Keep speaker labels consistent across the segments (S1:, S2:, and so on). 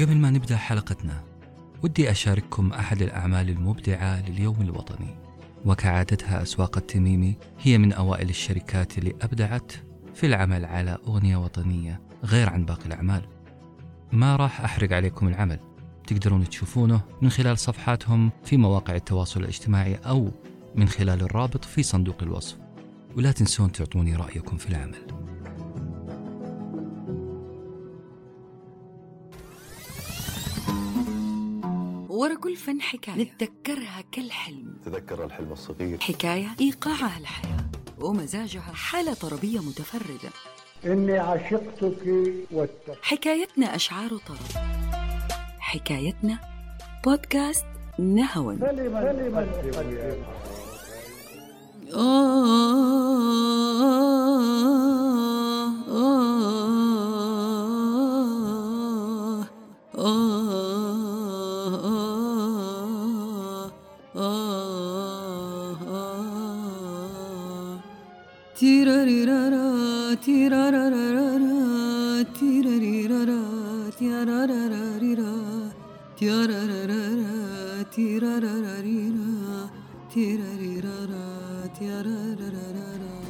S1: قبل ما نبدأ حلقتنا ودي أشارككم أحد الأعمال المبدعة لليوم الوطني. وكعادتها أسواق التميمي هي من أوائل الشركات اللي أبدعت في العمل على أغنية وطنية غير عن باقي الأعمال. ما راح أحرق عليكم العمل، تقدرون تشوفونه من خلال صفحاتهم في مواقع التواصل الاجتماعي أو من خلال الرابط في صندوق الوصف. ولا تنسون تعطوني رأيكم في العمل.
S2: ورا كل فن حكاية نتذكرها كالحلم،
S3: تذكر الحلم الصغير،
S2: حكاية إيقاعها الحياة ومزاجها حالة طربية متفردة.
S4: إني عشقتك
S2: حكايتنا أشعار طرب، حكايتنا بودكاست نهوى. تيراريرارا تيرارارارا تيراريرارا تيراراراريرا تيرارارارا تيراراراريرا تيراريرارا تيرارارارا.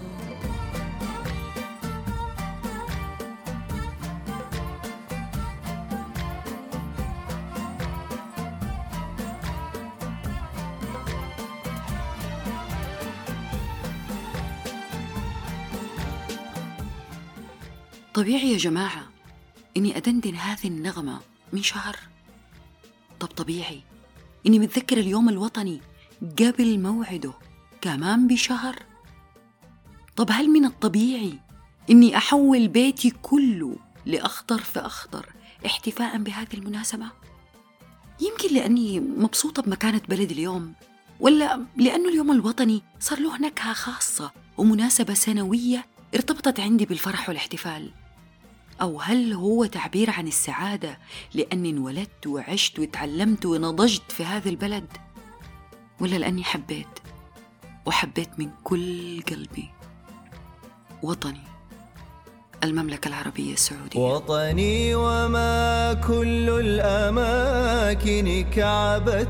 S2: طبيعي يا جماعة إني أدندن هذه النغمة من شهر. طب طبيعي إني متذكر اليوم الوطني قبل موعده كمان بشهر. طب هل من الطبيعي إني أحول بيتي كله لأخضر فأخضر احتفاء بهذه المناسبة؟ يمكن لأني مبسوطة بمكانة بلدي اليوم، ولا لأنه اليوم الوطني صار له نكهة خاصة ومناسبة سنوية ارتبطت عندي بالفرح والاحتفال؟ أو هل هو تعبير عن السعادة لأني انولدت وعشت وتعلمت ونضجت في هذا البلد؟ ولا لأني حبيت من كل قلبي وطني المملكة العربية السعودية.
S5: وطني وما كل الأماكن كعبة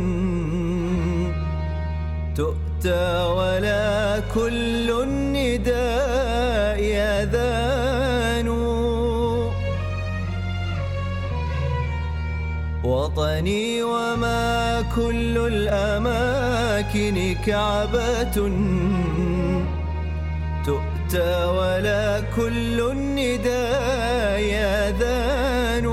S5: تؤتى ولا كل النداء يذان. وطني وما كل الأماكن كعبة تؤتى ولا كل النداء يذان.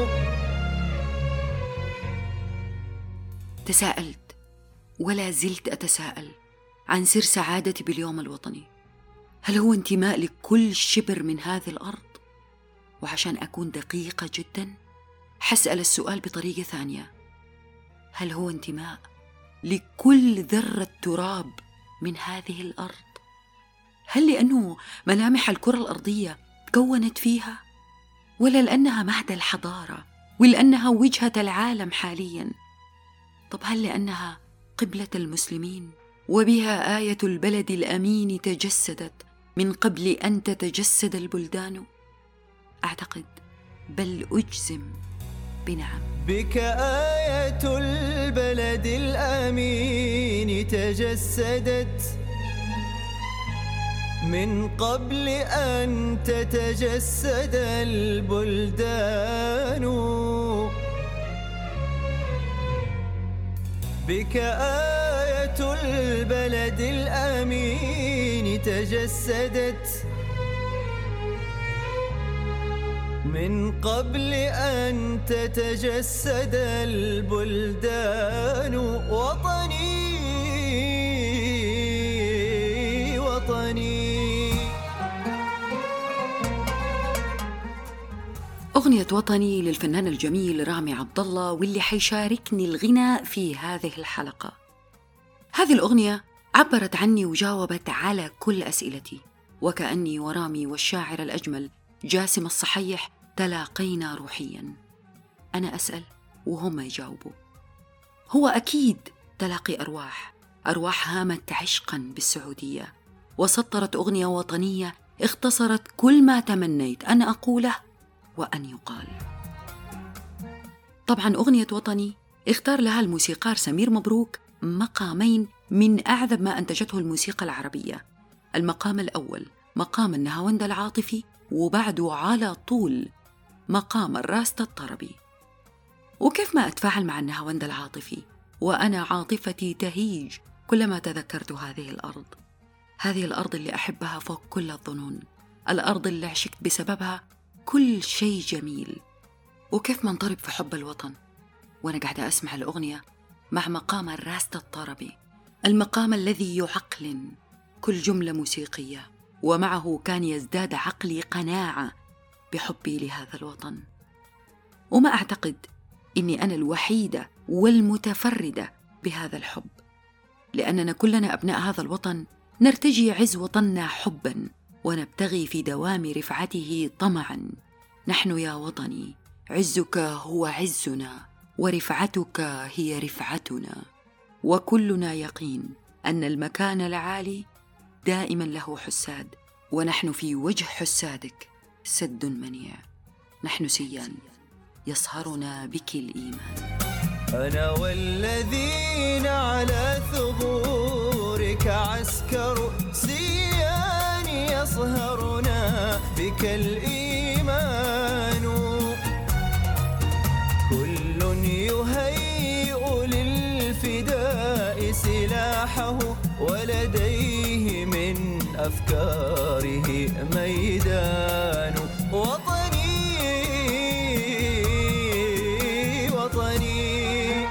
S2: تساءلت ولا زلت أتساءل عن سر سعادتي باليوم الوطني. هل هو انتماء لكل شبر من هذه الأرض؟ وعشان أكون دقيقة جدا حسأل السؤال بطريقة ثانية: هل هو انتماء لكل ذرة تراب من هذه الأرض؟ هل لأنه ملامح الكرة الأرضية تكونت فيها؟ ولا لأنها مهد الحضارة ولأنها وجهة العالم حاليا؟ طب هل لأنها قبلة المسلمين وبها آية البلد الأمين تجسدت من قبل أن تتجسد البلدان؟ أعتقد بل أجزم بنعم.
S5: بك آية البلد الأمين تجسدت من قبل أن تتجسد البلدان. بك آية البلد الأمين تجسدت من قبل أن تتجسد البلدان. وطني وطني.
S2: أغنية وطني للفنان الجميل رامي عبد الله، واللي حيشاركني الغناء في هذه الحلقة. هذه الأغنية عبرت عني وجاوبت على كل أسئلتي، وكأني ورامي والشاعر الأجمل جاسم الصحيح تلاقينا روحيا. أنا أسأل وهم يجاوبوا. هو أكيد تلاقي أرواح هامت عشقا بالسعودية، وسطرت أغنية وطنية اختصرت كل ما تمنيت أن أقوله وأن يقال. طبعا أغنية وطني اختار لها الموسيقار سمير مبروك مقامين من أعذب ما أنتجته الموسيقى العربية. المقام الأول مقام النهاوند العاطفي، وبعده على طول مقام الراستة الطربي. وكيف ما أتفاعل مع النهاوند العاطفي وأنا عاطفتي تهيج كلما تذكرت هذه الأرض، هذه الأرض اللي أحبها فوق كل الظنون، الأرض اللي عشقت بسببها كل شيء جميل. وكيف ما انطرب في حب الوطن وأنا قاعدة أسمع الأغنية مع مقام الراستة الطربي، المقام الذي يعقلن كل جملة موسيقية، ومعه كان يزداد عقلي قناعة بحبي لهذا الوطن. وما أعتقد إني أنا الوحيدة والمتفردة بهذا الحب، لأننا كلنا أبناء هذا الوطن نرتجي عز وطننا حباً، ونبتغي في دوام رفعته طمعاً. نحن يا وطني عزك هو عزنا، ورفعتك هي رفعتنا، وكلنا يقين أن المكان العالي دائماً له حساد، ونحن في وجه حسادك سد منيع. نحن سيان يصهرنا بك الإيمان.
S5: أنا والذين على ثغورك عسكر سيان يصهرنا بك الإيمان. كل يهيئ للفداء سلاحه، ولديه من أفكاره ميدان. وطني وطني.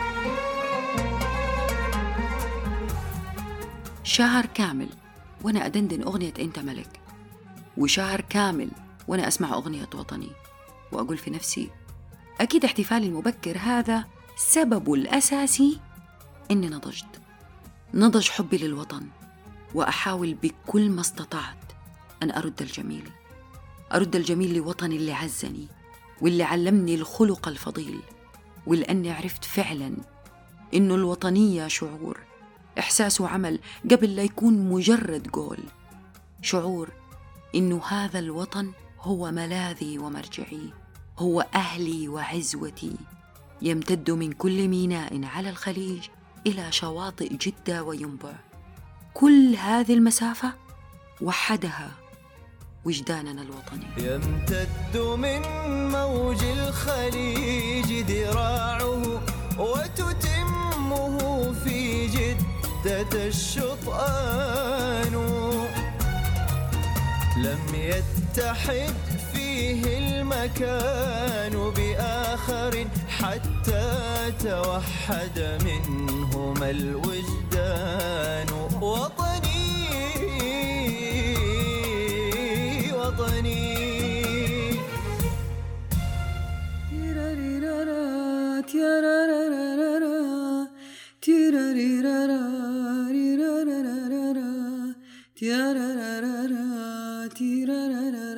S2: شهر كامل وأنا أدندن أغنية أنت ملك، وشهر كامل وأنا أسمع أغنية وطني، وأقول في نفسي أكيد احتفالي المبكر هذا سببه الأساسي إني نضج حبي للوطن، وأحاول بكل ما استطعت أن أرد الجميل لوطني اللي عزني واللي علمني الخلق الفضيل، ولأني عرفت فعلا إنه الوطنية شعور، إحساس وعمل قبل لا يكون مجرد قول، شعور إنه هذا الوطن هو ملاذي ومرجعي، هو أهلي وعزوتي، يمتد من كل ميناء على الخليج إلى شواطئ جدة وينبع. كل هذه المسافة وحدها وجداننا الوطني.
S5: يمتد من موج الخليج ذراعه، وتتمه في جدة الشطآن. لم يتحد فيه المكان بآخر حتى توحد منهما الوجدان. وطني وطني.
S2: تيرارارارا